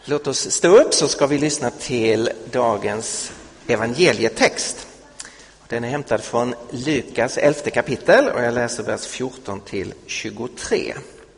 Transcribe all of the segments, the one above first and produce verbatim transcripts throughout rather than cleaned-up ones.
Låt oss stå upp så ska vi lyssna till dagens evangelietext. Den är hämtad från Lukas elfte kapitel och jag läser vers fjorton till tjugotre.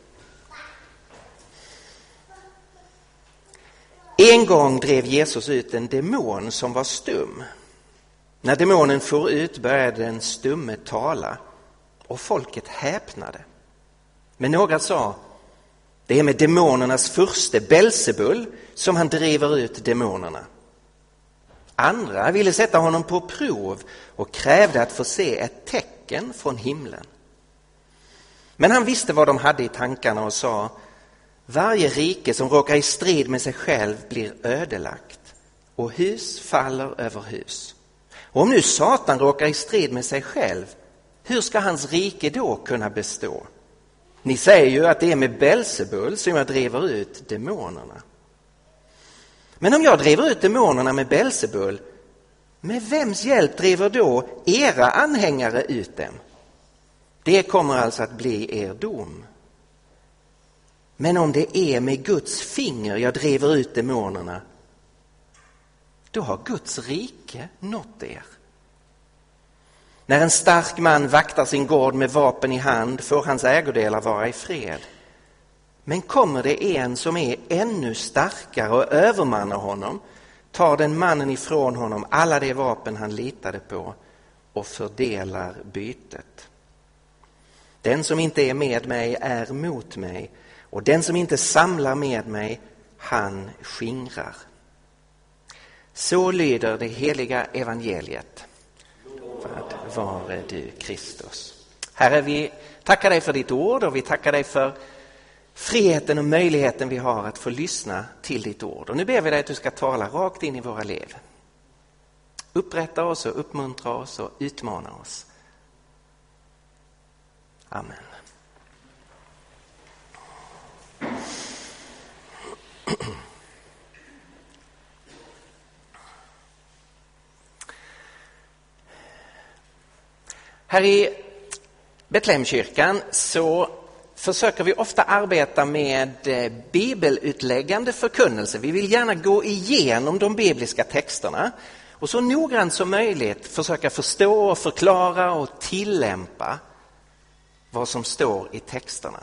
En gång drev Jesus ut en demon som var stum. När demonen for ut började den stumme tala och folket häpnade. Men några sa: det är med demonernas furste Belzebul som han driver ut demonerna. Andra ville sätta honom på prov och krävde att få se ett tecken från himlen. Men han visste vad de hade i tankarna och sa: varje rike som råkar i strid med sig själv blir ödelagt och hus faller över hus. Och om nu Satan råkar i strid med sig själv, hur ska hans rike då kunna bestå? Ni säger ju att det är med Belzebul som jag driver ut demonerna. Men om jag driver ut demonerna med Belzebul, med vems hjälp driver då era anhängare ut dem? Det kommer alltså att bli er dom. Men om det är med Guds finger jag driver ut demonerna, då har Guds rike nått er. När en stark man vaktar sin gård med vapen i hand får hans ägodelar vara i fred. Men kommer det en som är ännu starkare och övermannar honom, tar den mannen ifrån honom alla de vapen han litade på och fördelar bytet. Den som inte är med mig är mot mig, och den som inte samlar med mig, han skingrar. Så lyder det heliga evangeliet. Vad vare du Kristus. Herre, vi tackar dig för ditt ord och vi tackar dig för friheten och möjligheten vi har att få lyssna till ditt ord. Och nu ber vi dig att du ska tala rakt in i våra liv. Upprätta oss och uppmuntra oss och utmana oss. Amen. Här i Betlehemskyrkan så försöker vi ofta arbeta med bibelutläggande förkunnelse. Vi vill gärna gå igenom de bibliska texterna och så noggrant som möjligt försöka förstå, förklara och tillämpa vad som står i texterna.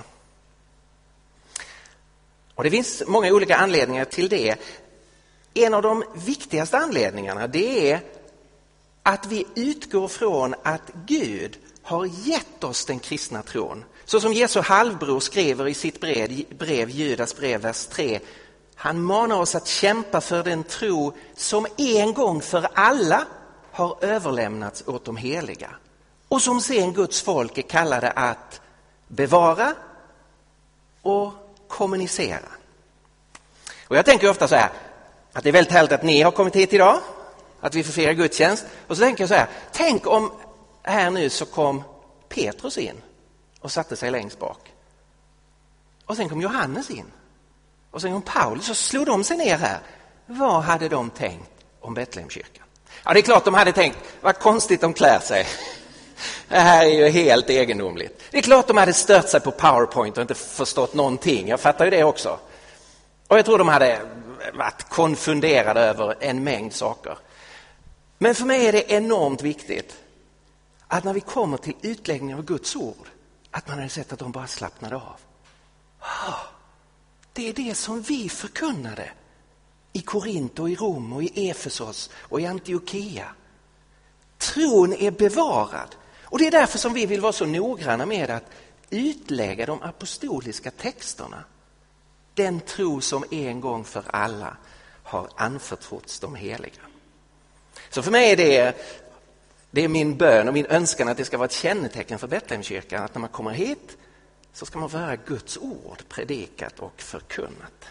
Och det finns många olika anledningar till det. En av de viktigaste anledningarna det är att vi utgår från att Gud har gett oss den kristna tron. Så som Jesu halvbror skriver i sitt brev, brev Judas brev, vers tre. Han manar oss att kämpa för den tro som en gång för alla har överlämnats åt de heliga. Och som sen Guds folk är kallade att bevara och kommunicera. Och jag tänker ofta så här, att det är väldigt härligt att ni har kommit hit idag. Att vi får fira gudstjänst. Och så tänker jag så här, tänk om här nu så kom Petrus in och satte sig längst bak. Och sen kom Johannes in. Och sen kom Paulus och slog de sig ner här. Vad hade de tänkt om Betlehemskyrkan? Ja, det är klart de hade tänkt, vad konstigt de klär sig. Det här är ju helt egendomligt. Det är klart de hade stört sig på PowerPoint och inte förstått någonting. Jag fattar ju det också. Och jag tror de hade varit konfunderade över en mängd saker. Men för mig är det enormt viktigt att när vi kommer till utläggningen av Guds ord, att man har sett att de bara slappnade av. Ah, det är det som vi förkunnade i Korint och i Rom och i Efesos och i Antiochia. Tron är bevarad. Och det är därför som vi vill vara så noggranna med att utlägga de apostoliska texterna. Den tro som en gång för alla har anförtrotts de heliga. Så för mig är det, det är min bön och min önskan att det ska vara ett kännetecken för Betlehemskyrkan. Att när man kommer hit så ska man få höra Guds ord predikat och förkunnat.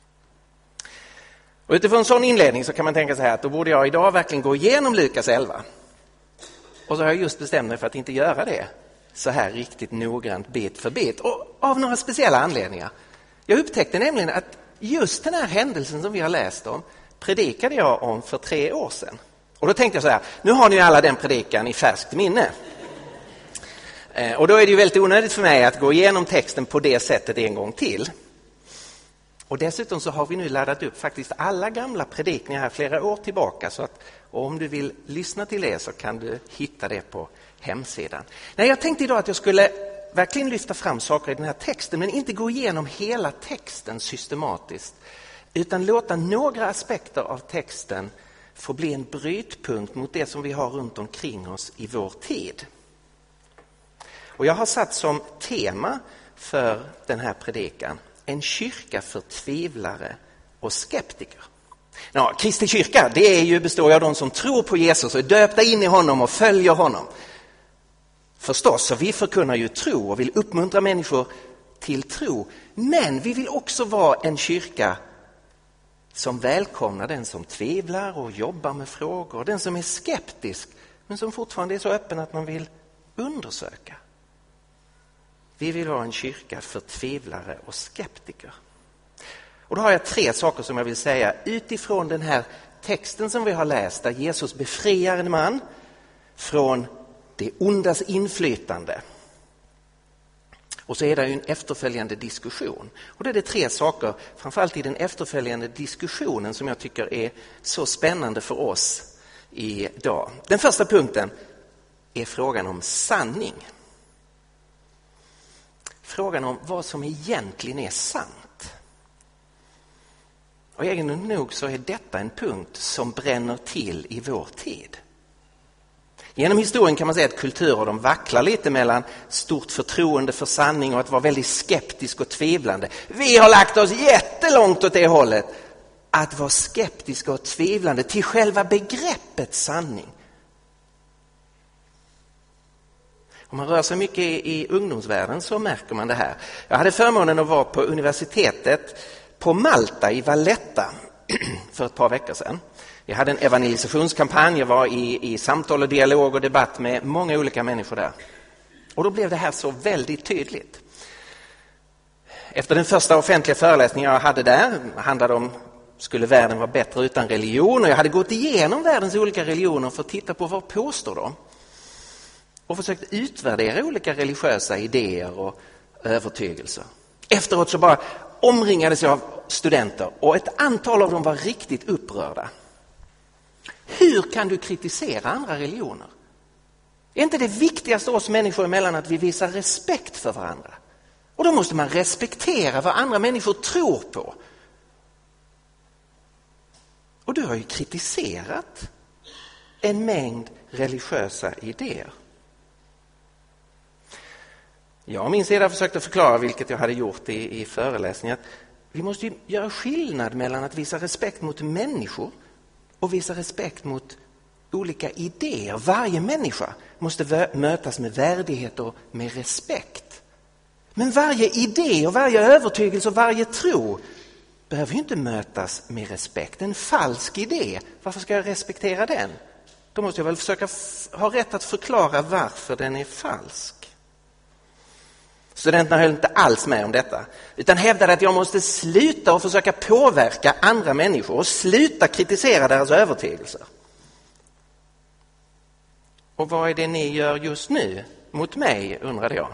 Och utifrån en sån inledning så kan man tänka så här att då borde jag idag verkligen gå igenom Lukas elva. Och så har jag just bestämt mig för att inte göra det så här riktigt noggrant bit för bit. Och av några speciella anledningar. Jag upptäckte nämligen att just den här händelsen som vi har läst om predikade jag om för tre år sedan. Och då tänkte jag så här, nu har ni alla den predikan i färskt minne. Och då är det ju väldigt onödigt för mig att gå igenom texten på det sättet en gång till. Och dessutom så har vi nu laddat upp faktiskt alla gamla predikningar här flera år tillbaka. Så att om du vill lyssna till det så kan du hitta det på hemsidan. Nej, jag tänkte idag att jag skulle verkligen lyfta fram saker i den här texten, men inte gå igenom hela texten systematiskt. Utan låta några aspekter av texten få bli en brytpunkt mot det som vi har runt omkring oss i vår tid. Och jag har satt som tema för den här predikan en kyrka för tvivlare och skeptiker. Ja, Kristi kyrka, det är ju består av de som tror på Jesus och är döpta in i honom och följer honom. Förstås, så vi förkunnar ju tro och vill uppmuntra människor till tro. Men vi vill också vara en kyrka som välkomnar den som tvivlar och jobbar med frågor. Den som är skeptisk men som fortfarande är så öppen att man vill undersöka. Vi vill ha en kyrka för tvivlare och skeptiker. Och då har jag tre saker som jag vill säga utifrån den här texten som vi har läst, där Jesus befriar en man från det ondas inflytande. Och så är det ju en efterföljande diskussion. Och det är det tre saker, framförallt i den efterföljande diskussionen, som jag tycker är så spännande för oss idag. Den första punkten är frågan om sanning. Frågan om vad som egentligen är sant. Och egendomligt nog så är detta en punkt som bränner till i vår tid. Genom historien kan man säga att kulturer de vacklar lite mellan stort förtroende för sanning och att vara väldigt skeptisk och tvivlande. Vi har lagt oss jättelångt åt det hållet. Att vara skeptisk och tvivlande till själva begreppet sanning. Om man rör sig mycket i, i ungdomsvärlden så märker man det här. Jag hade förmånen att vara på universitetet på Malta i Valletta för ett par veckor sedan. Jag hade en evangelisationskampanj, jag var i, i samtal och dialog och debatt med många olika människor där. Och då blev det här så väldigt tydligt. Efter den första offentliga föreläsningen jag hade där, handlade om skulle världen vara bättre utan religion. Och jag hade gått igenom världens olika religioner för att titta på vad påstår de. Och försökt utvärdera olika religiösa idéer och övertygelser. Efteråt så bara omringades jag av studenter och ett antal av dem var riktigt upprörda. Hur kan du kritisera andra religioner? Är inte det viktigaste oss människor emellan att vi visar respekt för varandra? Och då måste man respektera vad andra människor tror på. Och du har ju kritiserat en mängd religiösa idéer. Jag och min sida försökte förklara, vilket jag hade gjort i, i föreläsningen, att vi måste ju göra skillnad mellan att visa respekt mot människor och visa respekt mot olika idéer. Varje människa måste vä- mötas med värdighet och med respekt. Men varje idé och varje övertygelse och varje tro behöver ju inte mötas med respekt. En falsk idé, varför ska jag respektera den? Då måste jag väl försöka f- ha rätt att förklara varför den är falsk. Studenterna höll inte alls med om detta, utan hävdade att jag måste sluta och försöka påverka andra människor och sluta kritisera deras övertygelser. Och vad är det ni gör just nu mot mig, undrade jag.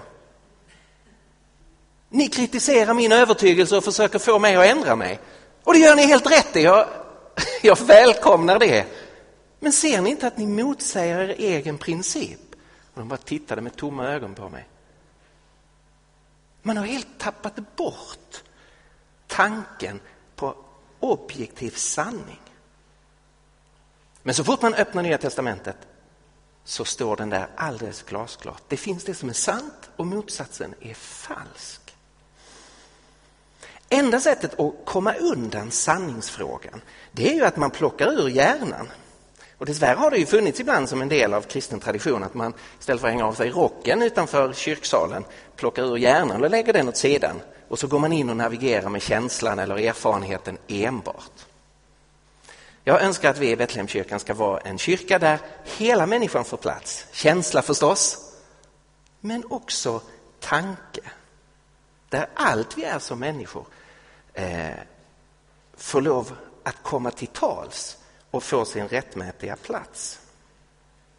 Ni kritiserar min övertygelse och försöker få mig att ändra mig. Och det gör ni helt rätt i, jag, jag välkomnar det. Men ser ni inte att ni motsäger er egen princip? Och de bara tittade med tomma ögon på mig. Man har helt tappat bort tanken på objektiv sanning. Men så fort man öppnar Nya testamentet så står den där alldeles glasklart. Det finns det som är sant och motsatsen är falsk. Enda sättet att komma undan sanningsfrågan, det är ju att man plockar ur hjärnan. Och dessvärre har det ju funnits ibland som en del av kristen tradition att man istället för att hänga av sig rocken utanför kyrksalen plockar ur hjärnan och lägger den åt sidan. Och så går man in och navigerar med känslan eller erfarenheten enbart. Jag önskar att vi i Betlehemskyrkan ska vara en kyrka där hela människan får plats. Känsla förstås, men också tanke. Där allt vi är som människor eh, får lov att komma till tals och få sin rättmätiga plats.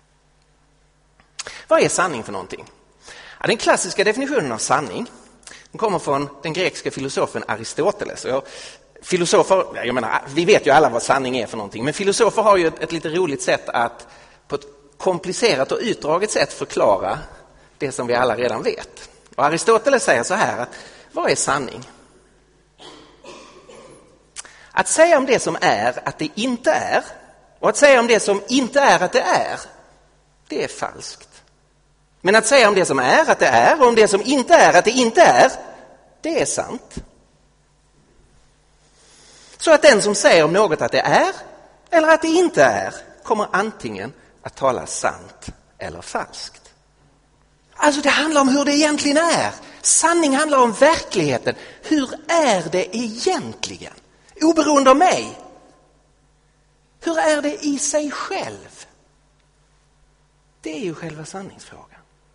Vad är sanning för någonting? Ja, den klassiska definitionen av sanning, Den kommer från den grekiska filosofen Aristoteles. Och filosofer, jag menar, vi vet ju alla vad sanning är för någonting, men filosofer har ju ett, ett lite roligt sätt att på ett komplicerat och utdraget sätt förklara det som vi alla redan vet. Och Aristoteles säger så här, att vad är sanning? Att säga om det som är att det inte är, och att säga om det som inte är att det är, det är falskt. Men att säga om det som är att det är och om det som inte är att det inte är, det är sant. Så att den som säger om något att det är eller att det inte är kommer antingen att tala sant eller falskt. Alltså det handlar om hur det egentligen är. Sanning handlar om verkligheten. Hur är det egentligen? Oberoende av mig. Hur är det i sig själv? Det är ju själva sanningsfrågan.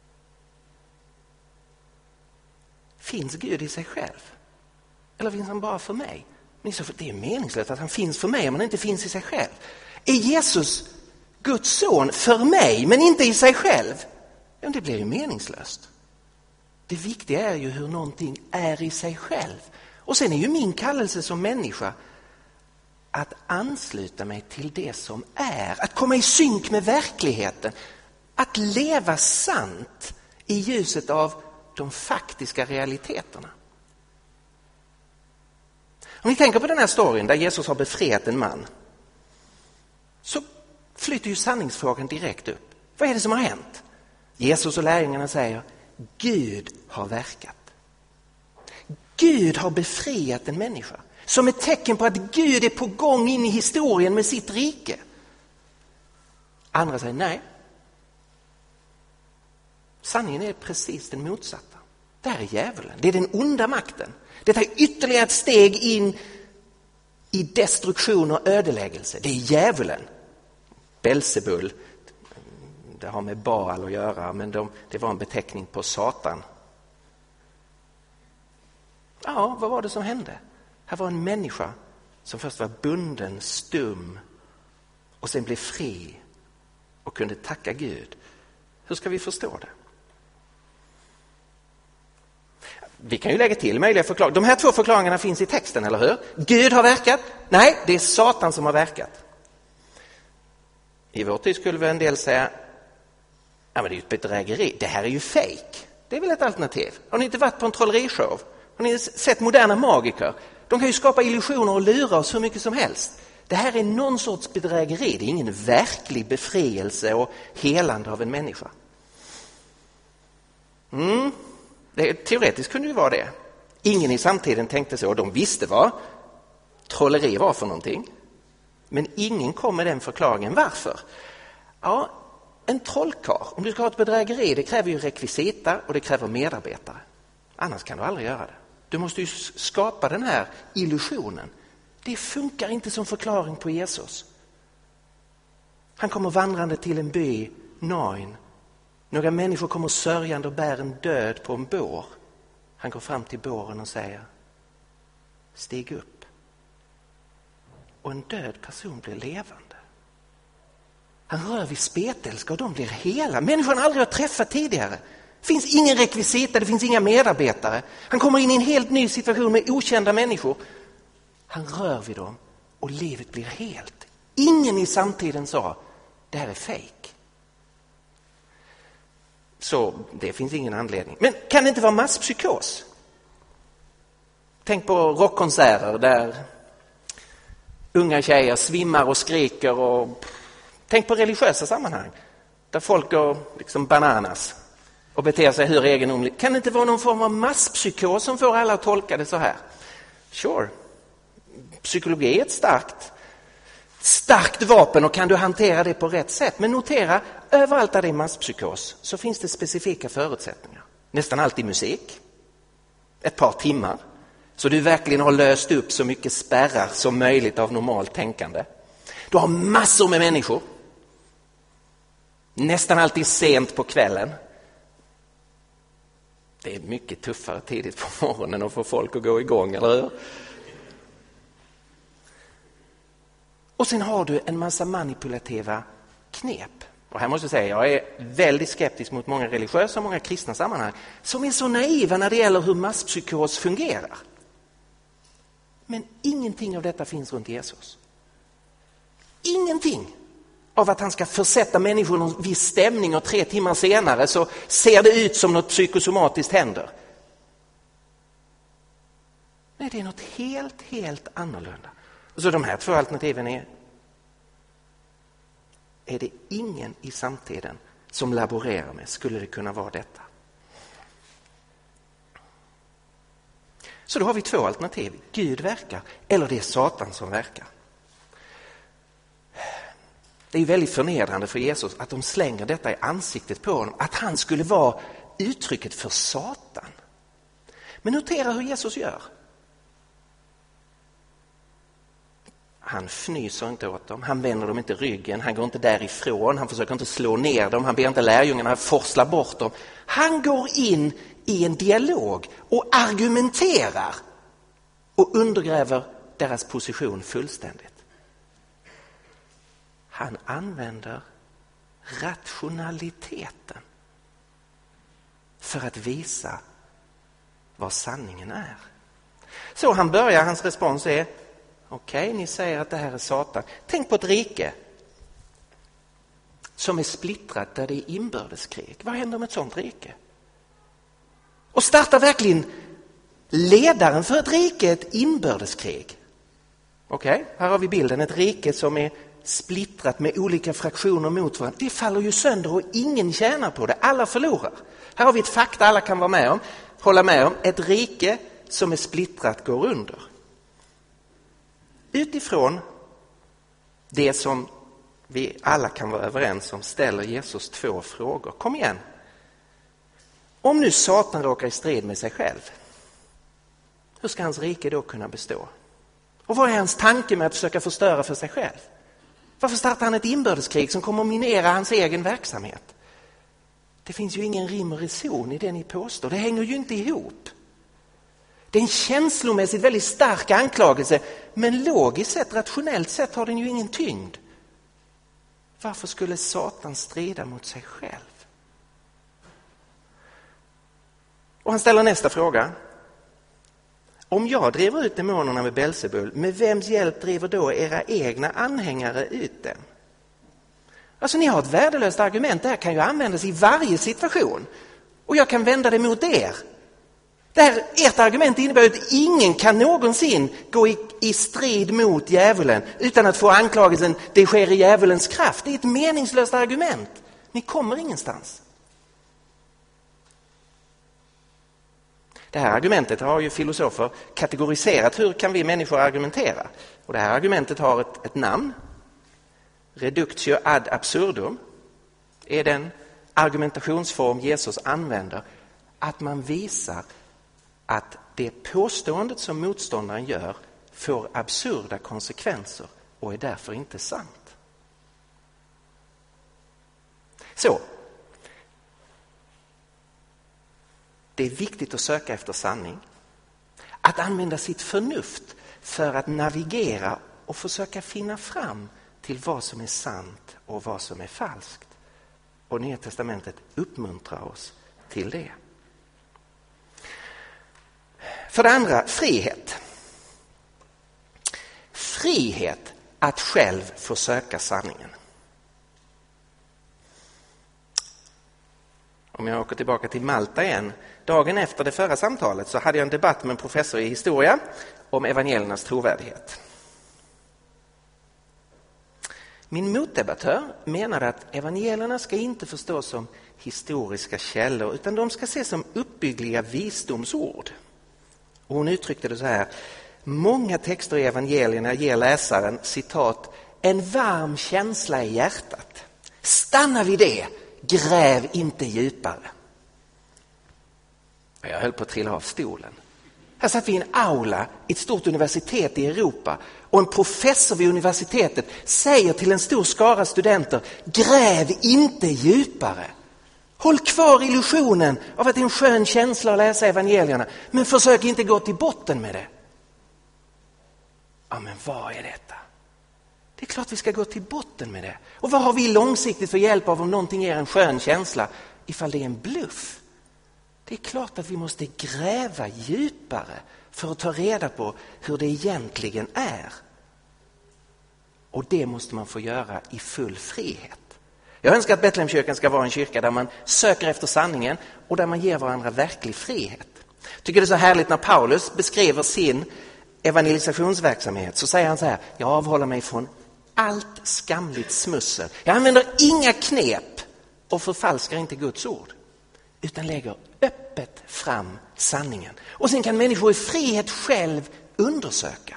Finns Gud i sig själv? Eller finns han bara för mig? Men det är meningslöst att han finns för mig om han inte finns i sig själv. Är Jesus Guds son för mig men inte i sig själv? Ja, det blir ju meningslöst. Det viktiga är ju hur någonting är i sig själv. Och sen är ju min kallelse som människa att ansluta mig till det som är. Att komma i synk med verkligheten. Att leva sant i ljuset av de faktiska realiteterna. Om ni tänker på den här storyn där Jesus har befriat en man, så flyttar ju sanningsfrågan direkt upp. Vad är det som har hänt? Jesus och lärjungarna säger, Gud har verkat. Gud har befriat en människa. Som ett tecken på att Gud är på gång in i historien med sitt rike. Andra säger nej. Sanningen är precis den motsatta. Det här är djävulen. Det är den onda makten. Det är ytterligare ett steg in i destruktion och ödeläggelse. Det är djävulen. Belzebul, det har med Baal att göra, men de, det var en beteckning på Satan. Ja, vad var det som hände? Här var en människa som först var bunden, stum och sen blev fri och kunde tacka Gud. Hur ska vi förstå det? Vi kan ju lägga till möjliga förklaringar. De här två förklaringarna finns i texten, eller hur? Gud har verkat. Nej, det är Satan som har verkat. I vår tid skulle vi en del säga, ja, men det är ju ett bedrägeri. Det här är ju fake. Det är väl ett alternativ. Har ni inte varit på en trollerishow? Har ni sett moderna magiker? De kan ju skapa illusioner och lura oss hur mycket som helst. Det här är någon sorts bedrägeri. Det är ingen verklig befrielse och helande av en människa. Mm. Det, teoretiskt kunde det vara det. Ingen i samtiden tänkte så. De visste vad trolleri var för någonting. Men ingen kom med den förklaringen. Varför? Ja, en trollkarl, om du ska ha ett bedrägeri, det kräver ju rekvisita och det kräver medarbetare. Annars kan du aldrig göra det. Du måste ju skapa den här illusionen. Det funkar inte som förklaring på Jesus. Han kommer vandrande till en by, Nain. Några människor kommer sörjande och bär en död på en bår. Han går fram till båren och säger, stig upp. Och en död person blir levande. Han rör vid spetälska och de blir hela. Människan aldrig har träffat tidigare. Det finns ingen rekvisita, det finns inga medarbetare. Han kommer in i en helt ny situation med okända människor. Han rör vid dem och livet blir helt. Ingen i samtiden sa, det här är fake. Så det finns ingen anledning. Men kan det inte vara masspsykos? Tänk på rockkonserter där unga tjejer svimmar och skriker. Och tänk på religiösa sammanhang där folk går liksom bananas och beter sig hur egendomligt. Kan det inte vara någon form av masspsykos som får alla att tolka det så här? Sure. Psykologi är ett starkt, starkt vapen och kan du hantera det på rätt sätt. Men notera, överallt där det är masspsykos så finns det specifika förutsättningar. Nästan alltid musik. Ett par timmar. Så du verkligen har löst upp så mycket spärrar som möjligt av normalt tänkande. Du har massor med människor. Nästan alltid sent på kvällen. Det är mycket tuffare tidigt på morgonen att få folk att gå igång, eller hur? Och sen har du en massa manipulativa knep. Och här måste jag säga, jag är väldigt skeptisk mot många religiösa och många kristna sammanhang som är så naiva när det gäller hur masspsykos fungerar. Men ingenting av detta finns runt Jesus. Ingenting av att han ska försätta människor i någon viss stämning och tre timmar senare så ser det ut som något psykosomatiskt händer. Nej, det är något helt, helt annorlunda. Och så de här två alternativen är är det ingen i samtiden som laborerar med, skulle det kunna vara detta. Så då har vi två alternativ. Gud verkar eller det är Satan som verkar. Det är väldigt förnedrande för Jesus att de slänger detta i ansiktet på honom. Att han skulle vara uttrycket för Satan. Men notera hur Jesus gör. Han fnyser inte åt dem, han vänder dem inte ryggen, han går inte därifrån, han försöker inte slå ner dem, han ber inte lärjungarna forsla bort dem. Han går in i en dialog och argumenterar och undergräver deras position fullständigt. Han använder rationaliteten för att visa vad sanningen är. Så han börjar, hans respons är: okej, okay, ni säger att det här är Satan. Tänk på ett rike som är splittrat där det är inbördeskrig. Vad händer med ett sånt rike? Och startar verkligen ledaren för ett rike ett inbördeskrig? Okej, okay, här har vi bilden. Ett rike som är splittrat med olika fraktioner mot varandra. Det faller ju sönder och ingen tjänar på det. Alla förlorar. Här har vi ett fakta alla kan vara med om, hålla med om. Ett rike som är splittrat går under. Utifrån det som vi alla kan vara överens om ställer Jesus två frågor. Kom igen. Om nu Satan råkar i strid med sig själv, hur ska hans rike då kunna bestå? Och vad är hans tanke med att försöka förstöra för sig själv? Varför startar han ett inbördeskrig som kommer att minera hans egen verksamhet? Det finns ju ingen rim och reson i det ni påstår. Det hänger ju inte ihop. Det är en känslomässigt väldigt stark anklagelse, men logiskt sett, rationellt sett har den ju ingen tyngd. Varför skulle Satan strida mot sig själv? Och han ställer nästa fråga. Om jag driver ut demonerna med Belzebul, med vems hjälp driver då era egna anhängare ut dem? Alltså ni har ett värdelöst argument, det här kan ju användas i varje situation. Och jag kan vända det mot er. Det här, ert argument innebär att ingen kan någonsin gå i, i strid mot djävulen utan att få anklagelsen det sker i djävulens kraft. Det är ett meningslöst argument. Ni kommer ingenstans. Det här argumentet har ju filosofer kategoriserat. Hur kan vi människor argumentera? Och det här argumentet har ett, ett namn. Reductio ad absurdum är den argumentationsform Jesus använder. Att man visar att det påståendet som motståndaren gör får absurda konsekvenser och är därför inte sant. Så, det är viktigt att söka efter sanning. Att använda sitt förnuft för att navigera och försöka finna fram till vad som är sant och vad som är falskt. Och Nya testamentet uppmuntrar oss till det. För det andra, frihet. Frihet att själv få söka sanningen. Om jag åker tillbaka till Malta igen. Dagen efter det förra samtalet så hade jag en debatt med en professor i historia om evangeliernas trovärdighet. Min motdebattör menade att evangelierna ska inte förstås som historiska källor utan de ska ses som uppbyggliga visdomsord. Och hon uttryckte det så här: många texter i evangelierna ger läsaren, citat, en varm känsla i hjärtat. Stanna vid det, gräv inte djupare. Jag höll på att trilla av stolen. Här satt vi i en aula i ett stort universitet i Europa och en professor vid universitetet säger till en stor skara studenter: gräv inte djupare. Håll kvar illusionen av att det är en skön känsla att läsa evangelierna, men försök inte gå till botten med det. Ja, men vad är detta? Det är klart vi ska gå till botten med det. Och vad har vi långsiktigt för hjälp av om någonting är en skön känsla ifall det är en bluff? Det är klart att vi måste gräva djupare för att ta reda på hur det egentligen är. Och det måste man få göra i full frihet. Jag önskar att Betlehemskyrkan ska vara en kyrka där man söker efter sanningen och där man ger varandra verklig frihet. Jag tycker det är så härligt när Paulus beskriver sin evangelisationsverksamhet, så säger han så här: jag avhåller mig från allt skamligt smussel. Jag använder inga knep och förfalskar inte Guds ord, utan lägger öppet fram sanningen. Och sen kan människor i frihet själv undersöka.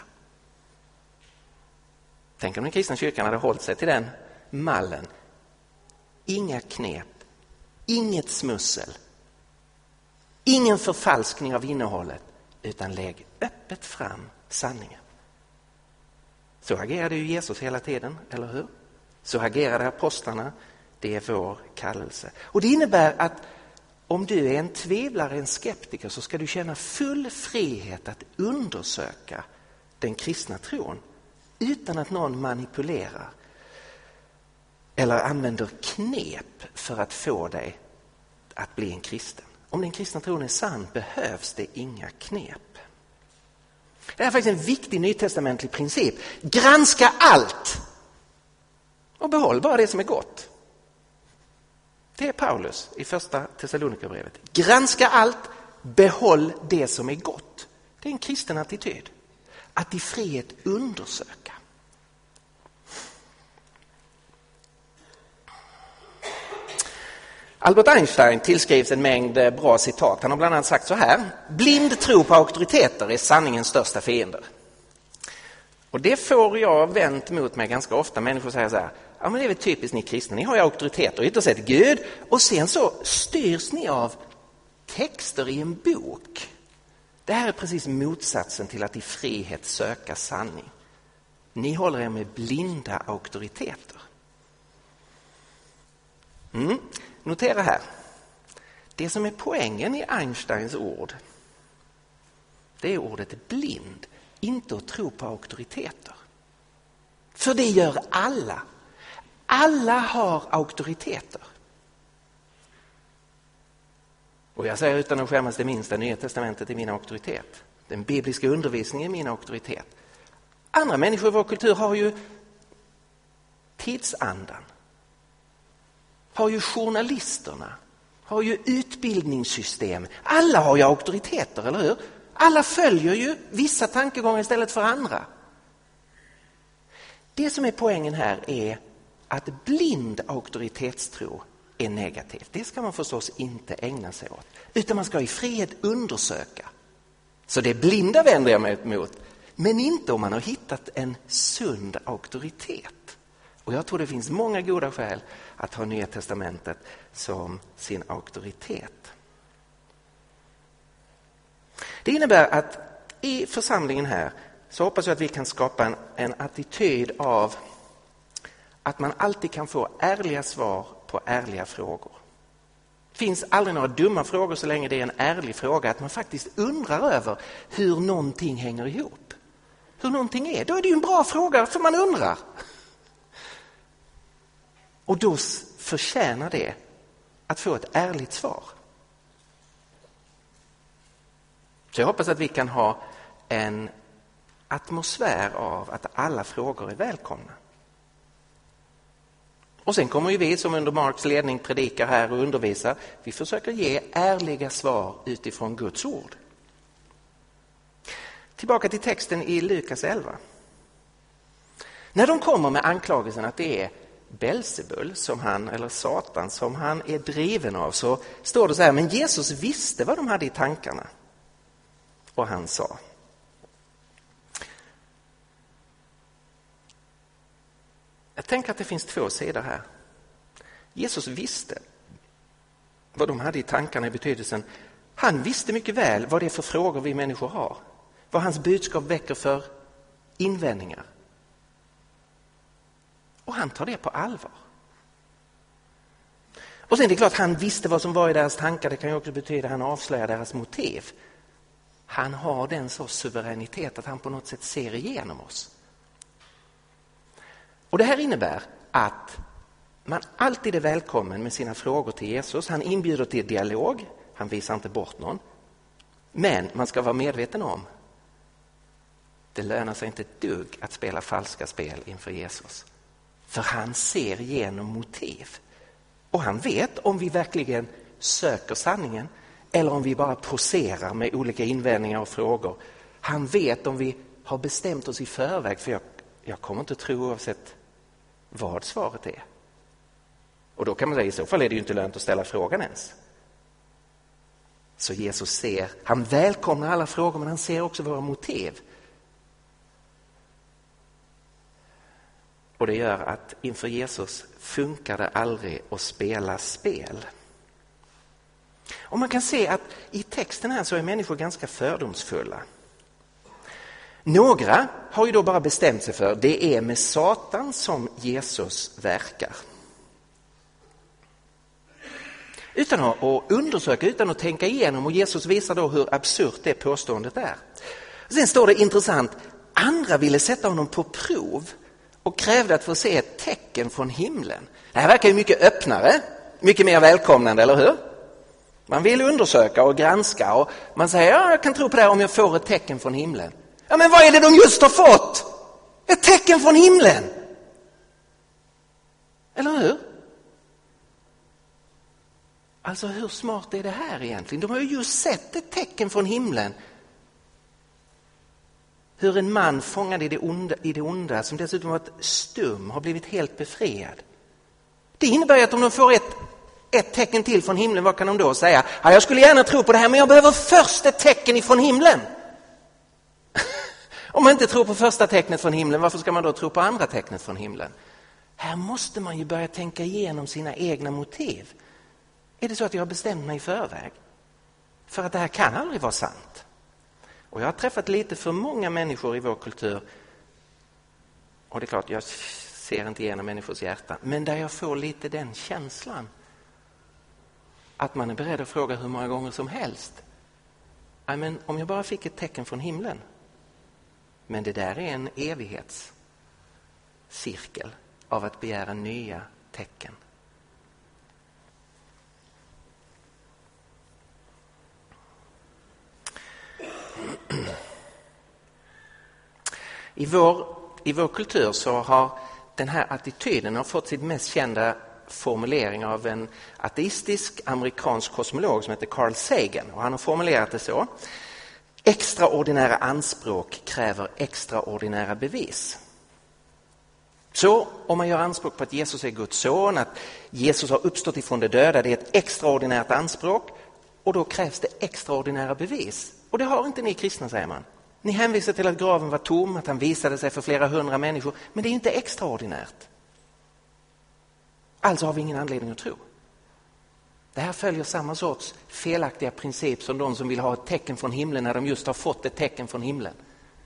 Tänk om den kristna kyrkan hade hållit sig till den mallen. Inga knep, inget smussel, ingen förfalskning av innehållet, utan lägg öppet fram sanningen. Så agerade ju Jesus hela tiden, eller hur? Så agerade apostlarna. Det är vår kallelse. Och det innebär att om du är en tvivlare, en skeptiker, så ska du känna full frihet att undersöka den kristna tron utan att någon manipulerar eller använder knep för att få dig att bli en kristen. Om den kristna tron är sann behövs det inga knep. Det är faktiskt en viktig nytestamentlig princip. Granska allt och behåll bara det som är gott. Det är Paulus i första Thessalonikerbrevet. Granska allt, behåll det som är gott. Det är en kristen attityd. Att i frihet undersöka. Albert Einstein tillskrivs en mängd bra citat. Han har bland annat sagt så här: blind tro på auktoriteter är sanningens största fiender. Och det får jag vänt mot mig ganska ofta. Människor säger så här: ja, men det är väl typiskt ni kristna, ni har ju auktoriteter, ytterst sett Gud, och sen så styrs ni av texter i en bok. Det här är precis motsatsen till att i frihet söka sanning. Ni håller er med blinda auktoriteter. Mm. Notera här. Det som är poängen i Einsteins ord, det är ordet blind. Inte att tro på auktoriteter. För det gör alla. Alla har auktoriteter. Och jag säger utan att skämmas det minsta, Nya testamentet är min auktoritet. Den bibliska undervisningen är min auktoritet. Andra människor i vår kultur har ju tidsandan. Har ju journalisterna. Har ju utbildningssystem. Alla har ju auktoriteter, eller hur? Alla följer ju vissa tankegångar istället för andra. Det som är poängen här är att blind auktoritetstro är negativt. Det ska man förstås inte ägna sig åt. Utan man ska i frihet undersöka. Så det blinda vänder jag mig mot. Men inte om man har hittat en sund auktoritet. Och jag tror det finns många goda skäl att ha Nya testamentet som sin auktoritet. Det innebär att i församlingen här så hoppas jag att vi kan skapa en, en attityd av att man alltid kan få ärliga svar på ärliga frågor. Det finns aldrig några dumma frågor så länge det är en ärlig fråga, att man faktiskt undrar över hur någonting hänger ihop. Hur någonting är. Då är det ju en bra fråga, för man undrar. Och då förtjänar det att få ett ärligt svar. Så jag hoppas att vi kan ha en atmosfär av att alla frågor är välkomna. Och sen kommer ju vi som under Marks ledning predikar här och undervisar. Vi försöker ge ärliga svar utifrån Guds ord. Tillbaka till texten i Lukas elva. När de kommer med anklagelsen att det är Belzebul som han, eller Satan som han är driven av, så står det så här: men Jesus visste vad de hade i tankarna. Och han sa: jag tänker att det finns två sidor här. Jesus visste vad de hade i tankarna i betydelsen. Han visste mycket väl vad det är för frågor vi människor har. Vad hans budskap väcker för invändningar. Och han tar det på allvar. Och sen är det klart, han visste vad som var i deras tankar. Det kan ju också betyda att han avslöjar deras motiv. Han har den så suveränitet att han på något sätt ser igenom oss. Och det här innebär att man alltid är välkommen med sina frågor till Jesus. Han inbjuder till dialog, han visar inte bort någon. Men man ska vara medveten om, det lönar sig inte ett dugg att spela falska spel inför Jesus. För han ser igenom motiv. Och han vet om vi verkligen söker sanningen eller om vi bara poserar med olika invändningar och frågor. Han vet om vi har bestämt oss i förväg, för jag, jag kommer inte tro oavsett vad svaret är. Och då kan man säga, i så fall är det ju inte lönt att ställa frågan ens. Så Jesus ser, han välkomnar alla frågor, men han ser också våra motiv. Och det gör att inför Jesus funkar det aldrig att spela spel. Och man kan se att i texten här så är människor ganska fördomsfulla. Några har ju då bara bestämt sig för, det är med Satan som Jesus verkar. Utan att undersöka, utan att tänka igenom, och Jesus visar då hur absurt det påståendet är. Sen står det intressant, andra ville sätta honom på prov och krävde att få se ett tecken från himlen. Det här verkar ju mycket öppnare, mycket mer välkomnande, eller hur? Man vill undersöka och granska och man säger, ja, jag kan tro på det här om jag får ett tecken från himlen. Ja, men vad är det de just har fått? Ett tecken från himlen. Eller hur? Alltså hur smart är det här egentligen? De har ju just sett ett tecken från himlen. Hur en man fångad i det onda, i det onda som dessutom varit stum har blivit helt befriad. Det innebär ju att om de får ett, ett tecken till från himlen, vad kan de då säga? Ja, jag skulle gärna tro på det här, men jag behöver först ett tecken ifrån himlen. Om man inte tror på första tecknet från himlen, varför ska man då tro på andra tecknet från himlen? Här måste man ju börja tänka igenom sina egna motiv. Är det så att jag har bestämt mig i förväg? För att det här kan aldrig vara sant. Och jag har träffat lite för många människor i vår kultur. Och det är klart, jag ser inte igenom människors hjärta. Men där jag får lite den känslan. Att man är beredd att fråga hur många gånger som helst. I men, om jag bara fick ett tecken från himlen. Men det där är en evighetscirkel av att begära nya tecken. I vår, I vår kultur så har den här attityden har fått sitt mest kända formulering av en ateistisk amerikansk kosmolog som heter Carl Sagan. Och han har formulerat det så. Extraordinära anspråk kräver extraordinära bevis. Så om man gör anspråk på att Jesus är Guds son, att Jesus har uppstått ifrån de döda, det är ett extraordinärt anspråk. Och då krävs det extraordinära bevis. Och det har inte ni kristna, säger man. Ni hänvisar till att graven var tom, att han visade sig för flera hundra människor. Men det är inte extraordinärt. Alltså har vi ingen anledning att tro. Det här följer samma sorts felaktiga princip som de som vill ha ett tecken från himlen när de just har fått ett tecken från himlen.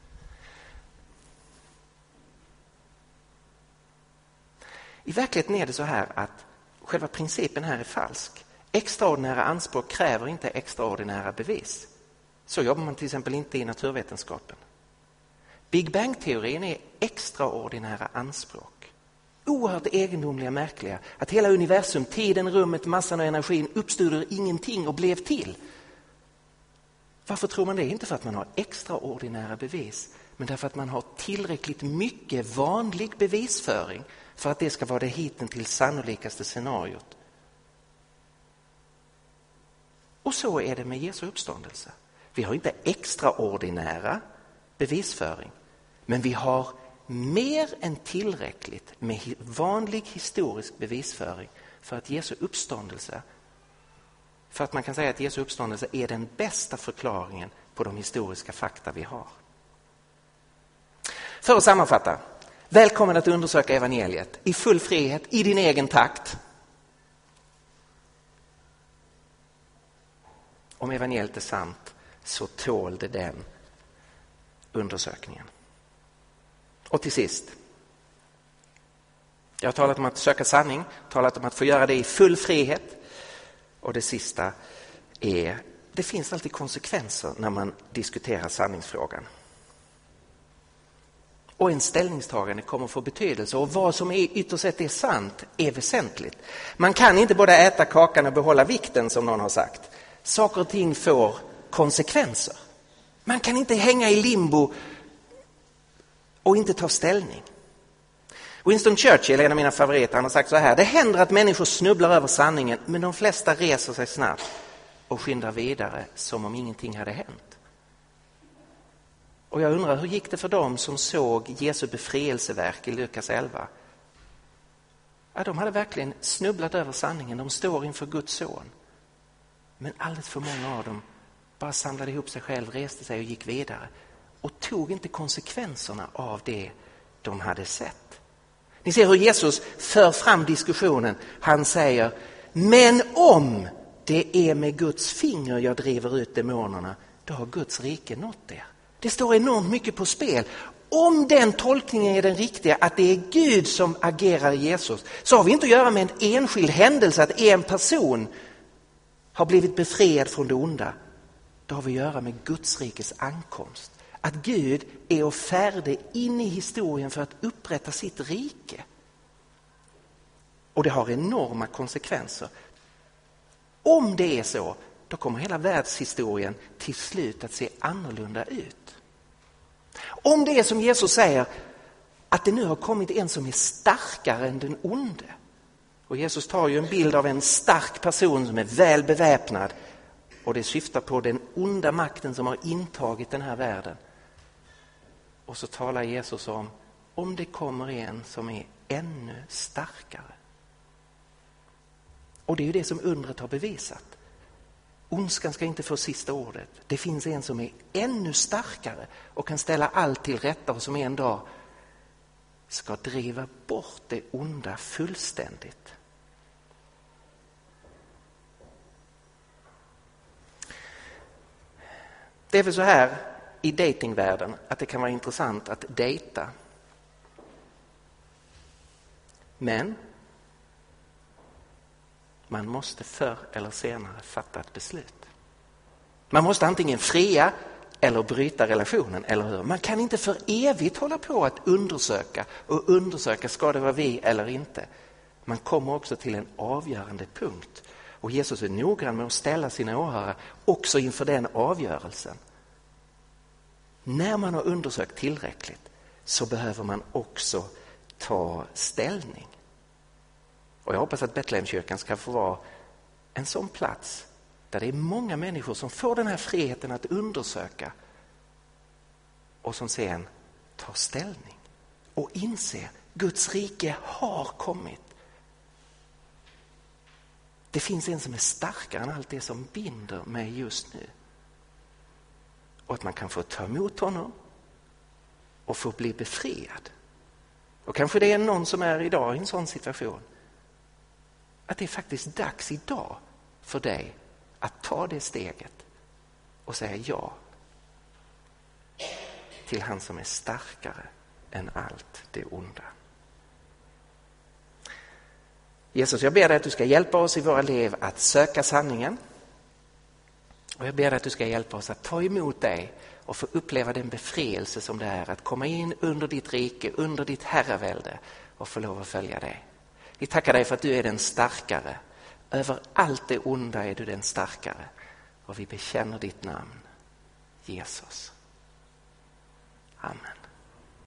I verkligheten är det så här att själva principen här är falsk. Extraordinära anspråk kräver inte extraordinära bevis. Så jobbar man till exempel inte i naturvetenskapen. Big Bang-teorin är extraordinära anspråk. Oerhört egendomliga, märkliga. Att hela universum, tiden, rummet, massan och energin uppstod ur ingenting och blev till. Varför tror man det? Inte för att man har extraordinära bevis, men därför att man har tillräckligt mycket vanlig bevisföring för att det ska vara det hittills sannolikaste scenariot. Och så är det med Jesu uppståndelse. Vi har inte extraordinära bevisföring, men vi har mer än tillräckligt med vanlig historisk bevisföring för att Jesu uppståndelse, för att man kan säga att Jesu uppståndelse är den bästa förklaringen på de historiska fakta vi har. För att sammanfatta, välkommen att undersöka evangeliet i full frihet, i din egen takt. Om evangeliet är sant så tål det den undersökningen. Och till sist. Jag har talat om att söka sanning, talat om att få göra det i full frihet. Och det sista är, det finns alltid konsekvenser när man diskuterar sanningsfrågan. Och en ställningstagande kommer få betydelse, och vad som är ytterst sett är sant är väsentligt. Man kan inte både äta kakan och behålla vikten, som någon har sagt. Saker och ting får konsekvenser. Man kan inte hänga i limbo och inte ta ställning. Winston Churchill, en av mina favoriter, han har sagt så här: det händer att människor snubblar över sanningen, men de flesta reser sig snabbt och skyndar vidare som om ingenting hade hänt. Och jag undrar, hur gick det för dem som såg Jesu befrielseverk i Lukas elva? Ja, de hade verkligen snubblat över sanningen. De står inför Guds son. Men alldeles för många av dem bara samlade ihop sig själv, reste sig och gick vidare. Och tog inte konsekvenserna av det de hade sett. Ni ser hur Jesus för fram diskussionen. Han säger: men om det är med Guds finger jag driver ut demonerna, då har Guds rike nått er. Det står enormt mycket på spel. Om den tolkningen är den riktiga, att det är Gud som agerar i Jesus, så har vi inte att göra med en enskild händelse, att en person har blivit befriad från det onda. Då har vi att göra med Guds rikes ankomst. Att Gud är och färdig in i historien för att upprätta sitt rike. Och det har enorma konsekvenser. Om det är så, då kommer hela världshistorien till slut att se annorlunda ut. Om det är som Jesus säger, att det nu har kommit en som är starkare än den onde. Och Jesus tar ju en bild av en stark person som är väl beväpnad. Och det syftar på den onda makten som har intagit den här världen. Och så talar Jesus om, om det kommer en som är ännu starkare. Och det är ju det som undret har bevisat. Ondskan ska inte få sista ordet. Det finns en som är ännu starkare och kan ställa allt till rätta, och som en dag ska driva bort det onda fullständigt. Det är väl så här i datingvärlden att det kan vara intressant att dejta. Men man måste förr eller senare fatta ett beslut. Man måste antingen fria eller bryta relationen, eller hur? Man kan inte för evigt hålla på att undersöka och undersöka, ska det vara vi eller inte. Man kommer också till en avgörande punkt. Och Jesus är noggrann med att ställa sina åhörare också inför den avgörelsen. När man har undersökt tillräckligt så behöver man också ta ställning. Och jag hoppas att Betlehemskyrkan ska få vara en sån plats där det är många människor som får den här friheten att undersöka och som sen tar ställning och inser Guds rike har kommit. Det finns en som är starkare än allt det som binder mig just nu. Och att man kan få ta emot honom och få bli befriad. Och kanske det är någon som är idag i en sån situation. Att det är faktiskt dags idag för dig att ta det steget och säga ja till han som är starkare än allt det onda. Jesus, jag ber dig att du ska hjälpa oss i våra liv att söka sanningen. Och jag ber dig att du ska hjälpa oss att ta emot dig och få uppleva den befrielse som det är att komma in under ditt rike, under ditt herravälde och få lov att följa dig. Vi tackar dig för att du är den starkare. Över allt det onda är du den starkare. Och vi bekänner ditt namn, Jesus. Amen.